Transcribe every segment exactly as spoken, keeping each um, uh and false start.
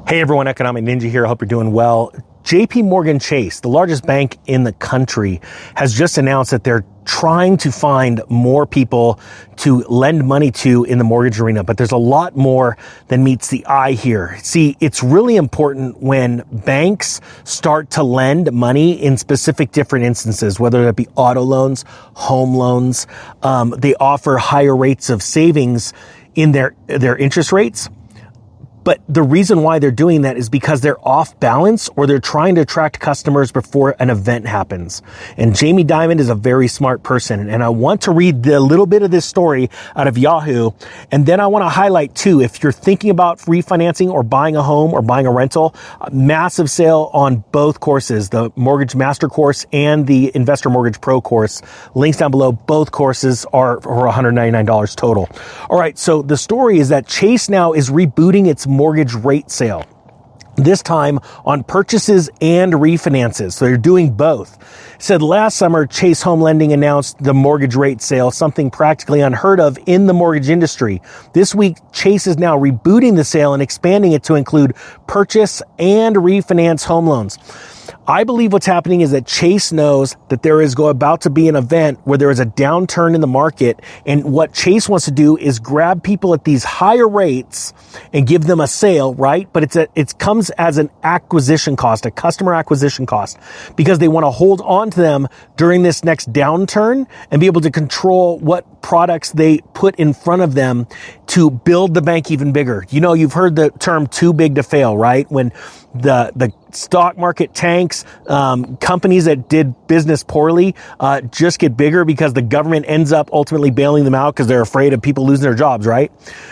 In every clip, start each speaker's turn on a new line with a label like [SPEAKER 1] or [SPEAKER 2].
[SPEAKER 1] Hey everyone, Economic Ninja here. I hope you're doing well. J P Morgan Chase, the largest bank in the country, has just announced that they're trying to find more people to lend money to in the mortgage arena, but there's a lot more than meets the eye here. See, it's really important when banks start to lend money in specific different instances, whether that be auto loans, home loans. Um, they offer higher rates of savings in their, their interest rates. But the reason why they're doing that is because they're off balance or they're trying to attract customers before an event happens. And Jamie Dimon is a very smart person. And I want to read a little bit of this story out of Yahoo. And then I want to highlight too, if you're thinking about refinancing or buying a home or buying a rental, a massive sale on both courses, the Mortgage Master course and the Investor Mortgage Pro course. Links down below. Both courses are for one hundred ninety-nine dollars total. All right. So the story is that Chase now is rebooting its mortgage rate sale, this time on purchases and refinances. So they're doing both. It said last summer, Chase Home Lending announced the mortgage rate sale, something practically unheard of in the mortgage industry. This week, Chase is now rebooting the sale and expanding it to include purchase and refinance home loans. I believe what's happening is that Chase knows that there is go about to be an event where there is a downturn in the market. And what Chase wants to do is grab people at these higher rates and give them a sale, right? But it's a, it comes as an acquisition cost, a customer acquisition cost, because they want to hold on to them during this next downturn and be able to control what products they put in front of them to build the bank even bigger. You know, you've heard the term too big to fail, right? When the, the stock market tanks, um, companies that did business poorly, uh, just get bigger because the government ends up ultimately bailing them out because they're afraid of people losing their jobs, right?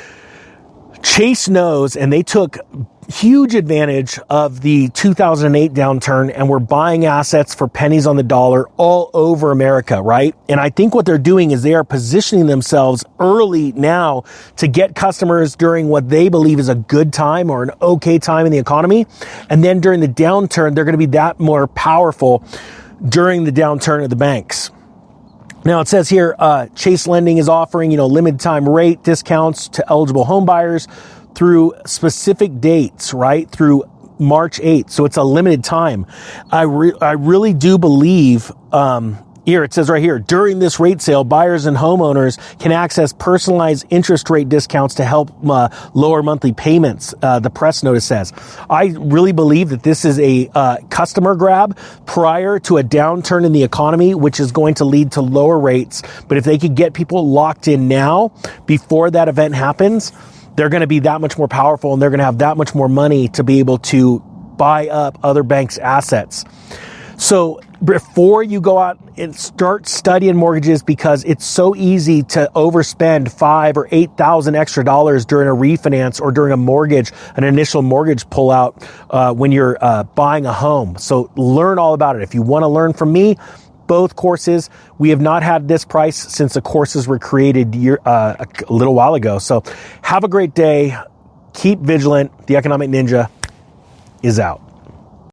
[SPEAKER 1] Chase knows, and they took huge advantage of the two thousand eight downturn and were buying assets for pennies on the dollar all over America, right? And I think what they're doing is they are positioning themselves early now to get customers during what they believe is a good time or an okay time in the economy. And then during the downturn, they're going to be that more powerful during the downturn of the banks. Now it says here, uh, Chase Lending is offering, you know, limited time rate discounts to eligible home buyers through specific dates, right? Through March eighth. So it's a limited time. I re- I really do believe, um, here it says right here, during this rate sale, buyers and homeowners can access personalized interest rate discounts to help uh, lower monthly payments. Uh, the press notice says. I really believe that this is a uh, customer grab prior to a downturn in the economy, which is going to lead to lower rates. But if they could get people locked in now before that event happens, they're going to be that much more powerful and they're going to have that much more money to be able to buy up other banks' assets. So before you go out and start studying mortgages, because it's so easy to overspend five or eight thousand extra dollars during a refinance or during a mortgage, an initial mortgage pullout uh, when you're uh, buying a home. So learn all about it. If you want to learn from me, both courses, we have not had this price since the courses were created year, uh, a little while ago. So have a great day. Keep vigilant. The Economic Ninja is out.